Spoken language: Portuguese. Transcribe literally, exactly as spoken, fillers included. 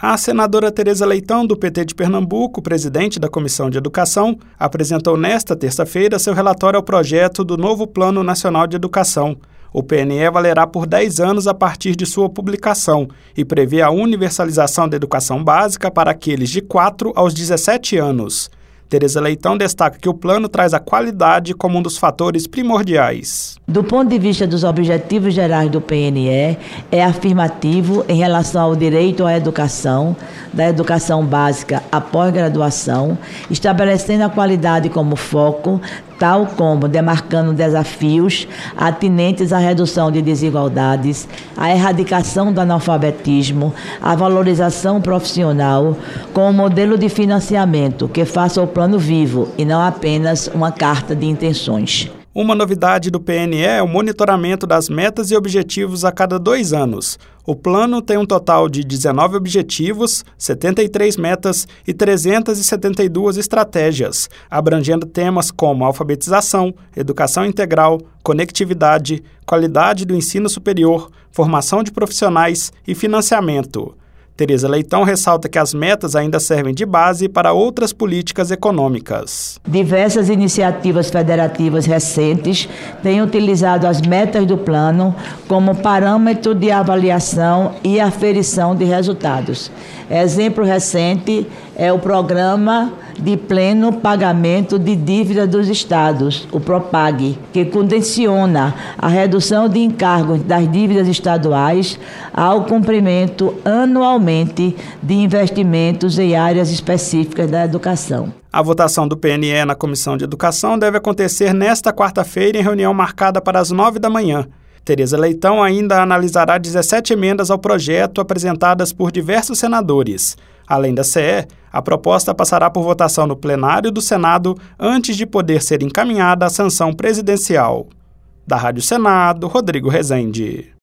A senadora Tereza Leitão, do P T de Pernambuco, presidente da Comissão de Educação, apresentou nesta terça-feira seu relatório ao projeto do novo Plano Nacional de Educação. O P N E valerá por dez anos a partir de sua publicação e prevê a universalização da educação básica para aqueles de quatro aos dezessete anos. Tereza Leitão destaca que o plano traz a qualidade como um dos fatores primordiais. Do ponto de vista dos objetivos gerais do P N E, é afirmativo em relação ao direito à educação, da educação básica à pós-graduação, estabelecendo a qualidade como foco, tal como demarcando desafios atinentes à redução de desigualdades, à erradicação do analfabetismo, à valorização profissional, com um modelo de financiamento que faça o plano vivo e não apenas uma carta de intenções. Uma novidade do P N E é o monitoramento das metas e objetivos a cada dois anos. O plano tem um total de dezenove objetivos, setenta e três metas e trezentas e setenta e duas estratégias, abrangendo temas como alfabetização, educação integral, conectividade, qualidade do ensino superior, formação de profissionais e financiamento. Tereza Leitão ressalta que as metas ainda servem de base para outras políticas econômicas. Diversas iniciativas federativas recentes têm utilizado as metas do plano como parâmetro de avaliação e aferição de resultados. Exemplo recente é o Programa de Pleno Pagamento de Dívida dos Estados, o PROPAG, que condiciona a redução de encargos das dívidas estaduais ao cumprimento anualmente de investimentos em áreas específicas da educação. A votação do P N E na Comissão de Educação deve acontecer nesta quarta-feira em reunião marcada para as nove da manhã. Tereza Leitão ainda analisará dezessete emendas ao projeto apresentadas por diversos senadores. Além da C E, a proposta passará por votação no plenário do Senado antes de poder ser encaminhada à sanção presidencial. Da Rádio Senado, Rodrigo Rezende.